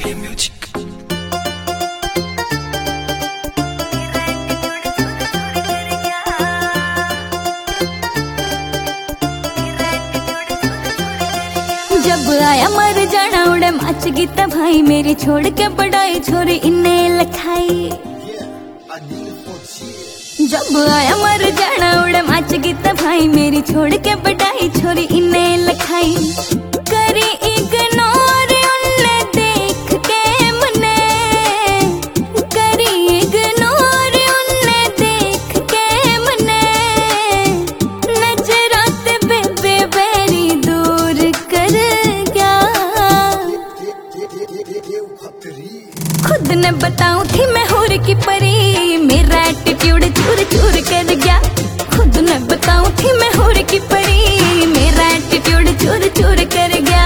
SPM Music। जब आया मर जाना उड़े मच गीता भाई मेरी छोड़ के पढ़ाई छोरी इन्ने लखाई। जब आया मर जाना उड़े मच गीता भाई मेरी छोड़ के पढ़ाई छोरी इन्ने लखाई। करी इग्नोर उन्ने देख के मने, करी इग्नोर उन्ने देख के मने, नजरात बेबे बेरी दूर कर गया। खुद ने बताऊं थी मैं होर की परी, मेरा एटीट्यूड चूर चूर कर गया। खुद ने बताऊं थी मैं होर की परी, मेरा एटीट्यूड चूर चूर कर गया।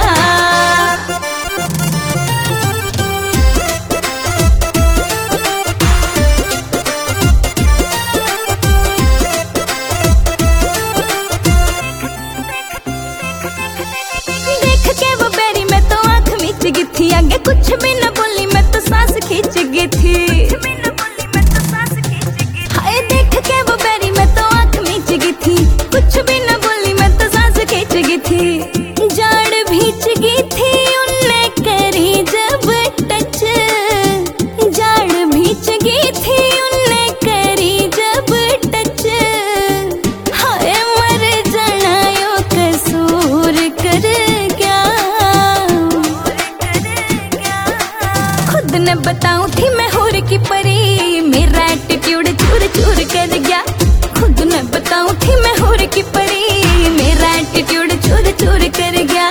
देख के वो बेरी मैं तो आंख मीच गई थी, आगे कुछ भी न बोली मैं तो सांस खींच गई थी। हाय देख के वो बेरी मैं तो आंख मीच गई थी, कुछ भी न बोली मैं तो सांस खींच गई थी। जाड़ भींच गई थी उनने करी जब टच, जाड़ भींच गई थी उनने करी जब टच। हाय मर जाना यो कसूर कर गया। खुद ने बताऊं थी मैं होर की परी, मेरा एटीट्यूड चूर चूर कर गया। खुद ने बताऊं थी मैं होर की परी, मेरा एटीट्यूड चूर चूर कर गया।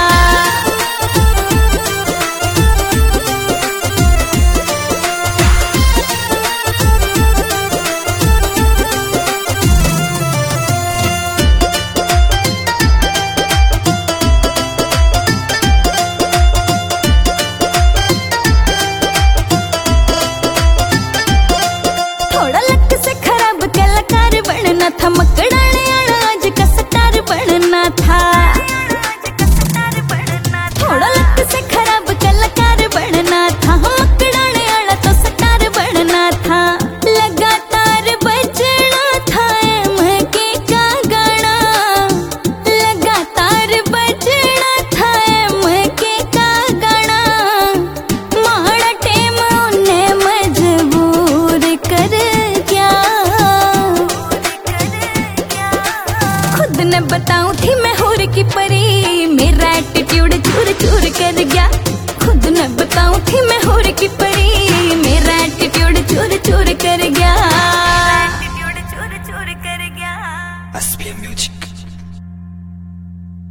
थोड़ा लक से खराब कलाकार बनना था, मकड़ाने वाला आज का स्टार बनना था। थोड़ा लक से खराब कलाकार बनना था, मकड़ाने वाला तो स्टार बनना था। लगातार बजना था एमके का गाना, लगातार बजना था एमके का गाना। माड़ा टेम उन्हें मजबूर कर गया। खुद ने बताऊं थी मैं होर की परी, मेरा एटीट्यूड चूर चूर कर गया। खुद ने बताऊं थी मैं होर की परी, मेरा एटीट्यूड चूर चूर कर गया। SPM Music।